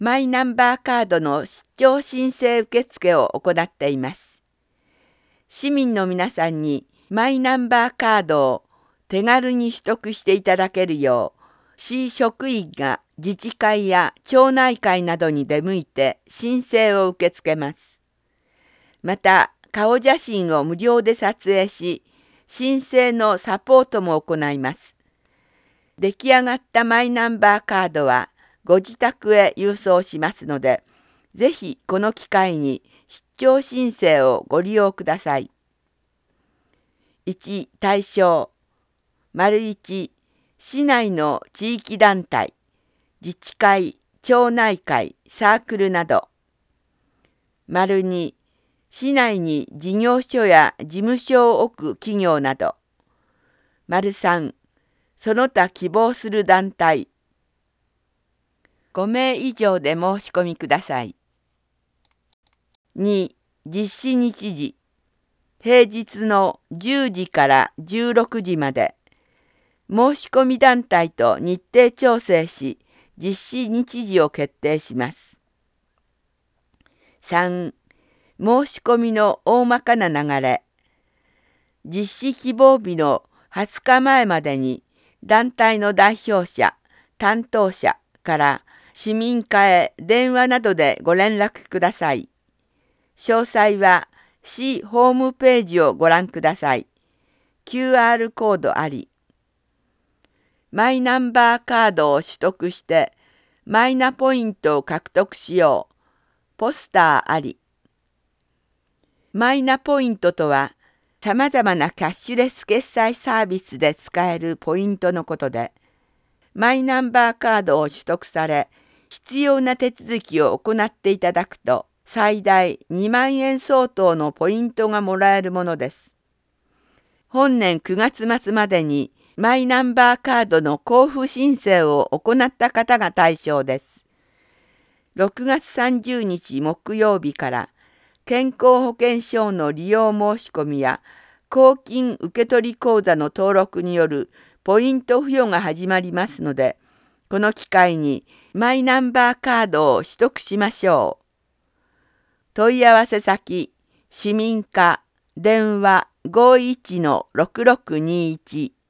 マイナンバーカードの出張申請受付を行っています。市民の皆さんにマイナンバーカードを手軽に取得していただけるよう、市職員が自治会や町内会などに出向いて申請を受け付けます。また、顔写真を無料で撮影し、申請のサポートも行います。出来上がったマイナンバーカードはご自宅へ郵送しますので、ぜひこの機会に出張申請をご利用ください。1、対象。1、市内の地域団体、自治会、町内会、サークルなど。2、市内に事業所や事務所を置く企業など。3、その他希望する団体。5名以上で申し込みください。2、実施日時。平日の10時から16時まで。申し込み団体と日程調整し、実施日時を決定します。3、申し込みの大まかな流れ。実施希望日の20日前までに団体の代表者、担当者から市民課へ電話などでご連絡ください。詳細は市ホームページをご覧ください。QR コードあり。マイナンバーカードを取得してマイナポイントを獲得しよう。ポスターあり。マイナポイントとは、さまざまなキャッシュレス決済サービスで使えるポイントのことで、マイナンバーカードを取得され、必要な手続きを行っていただくと、最大2万円相当のポイントがもらえるものです。本年9月末までにマイナンバーカードの交付申請を行った方が対象です。6月30日木曜日から健康保険証の利用申し込みや公金受取口座の登録によるポイント付与が始まりますので、この機会にマイナンバーカードを取得しましょう。問い合わせ先、市民課、電話51-6621